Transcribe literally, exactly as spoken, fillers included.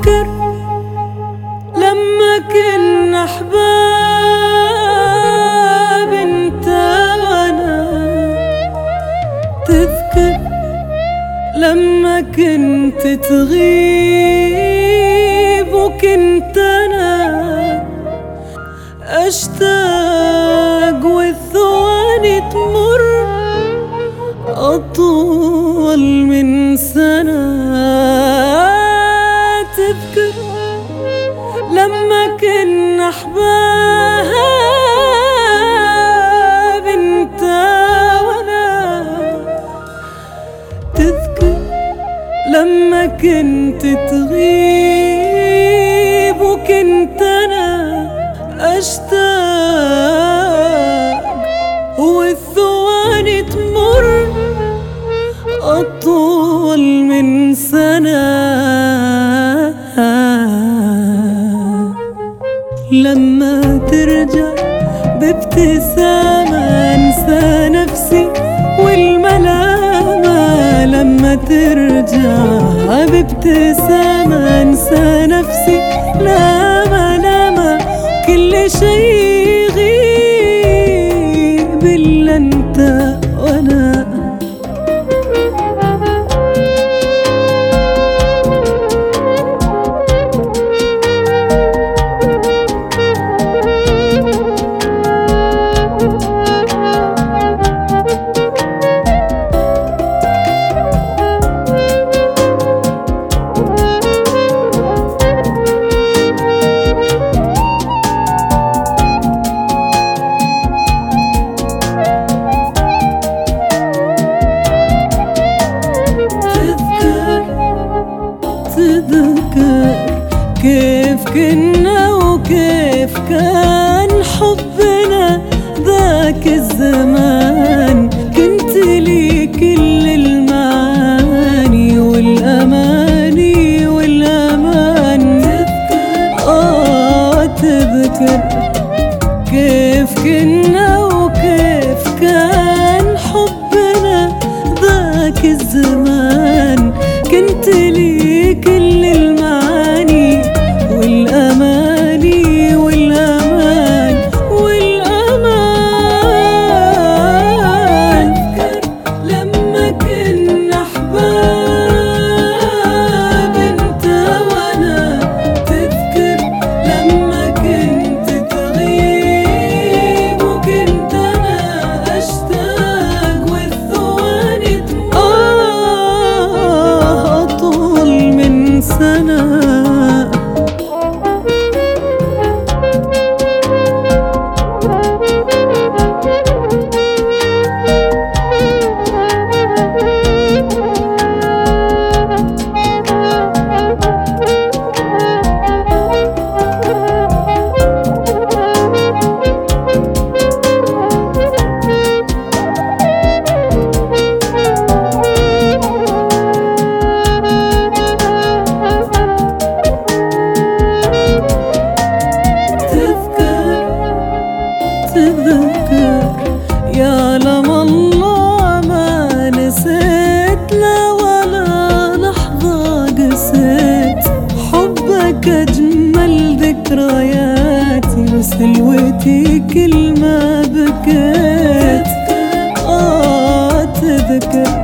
تذكر لما كنا أحباب انت وانا، تذكر لما كنت تغيب وكنت انا اشتاق والثواني تمر اطول من سنة. تذكر لما كنا أحباب انت وانا، تذكر لما كنت تغيب وكنت انا اشتاق والثواني تمر اطول من سنة. لما ترجع بابتسامة انسى نفسي والملامة، لما ترجع بابتسامة انسى نفسي لا ملامة، كل شي يغيب الا انت وانا. تذكر كيف كنا وكيف كان حبنا ذاك الزمان، كنت لي كل المعاني والأماني والأمان. تذكر آه تذكر كيف كنا وكيف كان حبنا ذاك الزمان، كنت لي كل المعاني والأماني والأمان والأمان. تذكر لما كنا أحباب انت وانا، تذكر لما كنت تغيب وكنت انا اشتاق والثواني تمر اطول من سنة. تذكر يا لم الله ما نسيتنا ولا لحظة قسيت، حبك أجمل ذكرياتي وسلوتي كل ما بكيت. آه تذكر